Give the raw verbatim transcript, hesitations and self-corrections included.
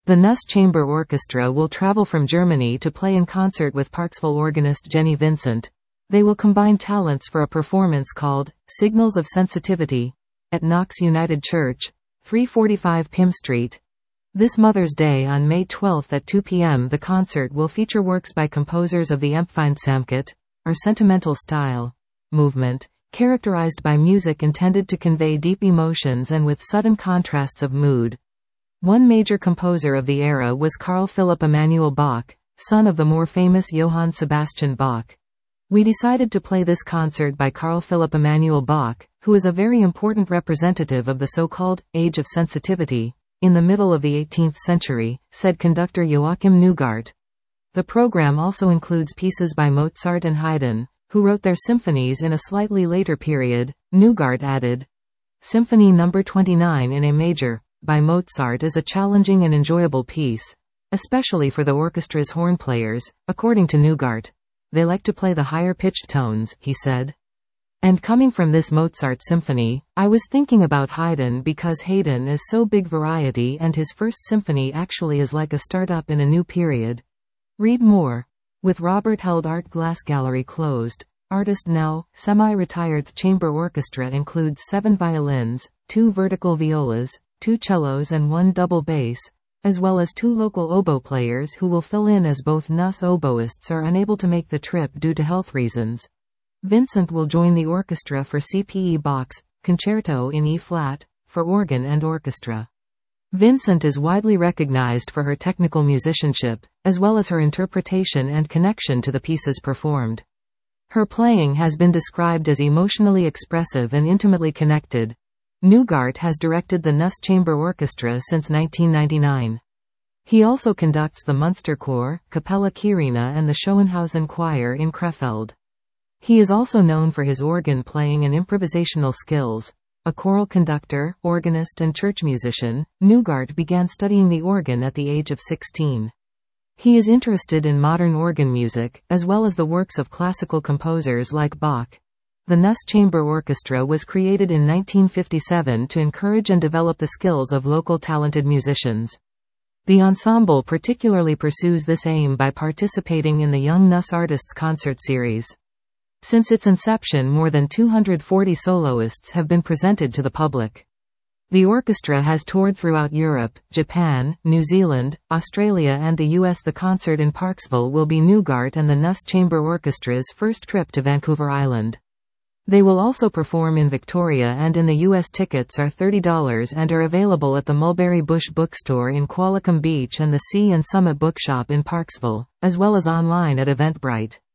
The Nuss Chamber Orchestra will travel from Germany to play in concert with Parksville organist Jenny Vincent. They will combine talents for a performance called Signals of Sensitivity at Knox United Church, three forty-five Pym Street. This Mother's Day on May twelfth at two p m The concert will feature works by composers of the Empfindsamkeit, or sentimental style, movement, characterized by music intended to convey deep emotions and with sudden contrasts of mood. One major composer of the era was Carl Philipp Emanuel Bach, son of the more famous Johann Sebastian Bach. We decided to play this concert by Carl Philipp Emanuel Bach, who is a very important representative of the so-called Age of Sensitivity, in the middle of the eighteenth century, said conductor Joachim Neugart. The program also includes pieces by Mozart and Haydn, who wrote their symphonies in a slightly later period. Neugart added, Symphony number twenty-nine in A major, by Mozart is a challenging and enjoyable piece, especially for the orchestra's horn players, according to Neugart. They like to play the higher-pitched tones, he said. And coming from this Mozart symphony, I was thinking about Haydn because Haydn is so big variety and his first symphony actually is like a start-up in a new period. Read more. With Robert Held Art Glass Gallery closed, artist now, semi-retired chamber orchestra includes seven violins, two vertical violas, two cellos and one double bass, as well as two local oboe players who will fill in as both Nuss oboists are unable to make the trip due to health reasons. Vincent will join the orchestra for C P E Bach's Concerto in E-flat, for organ and orchestra. Vincent is widely recognized for her technical musicianship, as well as her interpretation and connection to the pieces performed. Her playing has been described as emotionally expressive and intimately connected. Neugart has directed the Nuss Chamber Orchestra since nineteen ninety-nine. He also conducts the Munster Chor, Capella Quirina and the Schoenhausen Choir in Krefeld. He is also known for his organ playing and improvisational skills. A choral conductor, organist and church musician, Neugart began studying the organ at the age of sixteen. He is interested in modern organ music, as well as the works of classical composers like Bach. The Nuss Chamber Orchestra was created in nineteen fifty-seven to encourage and develop the skills of local talented musicians. The ensemble particularly pursues this aim by participating in the Young Nuss Artists Concert Series. Since its inception, more than two hundred forty soloists have been presented to the public. The orchestra has toured throughout Europe, Japan, New Zealand, Australia and the U S The concert in Parksville will be Neugart and the Nuss Chamber Orchestra's first trip to Vancouver Island. They will also perform in Victoria and in the U S Tickets are thirty dollars and are available at the Mulberry Bush Bookstore in Qualicum Beach and the Sea and Summit Bookshop in Parksville, as well as online at Eventbrite.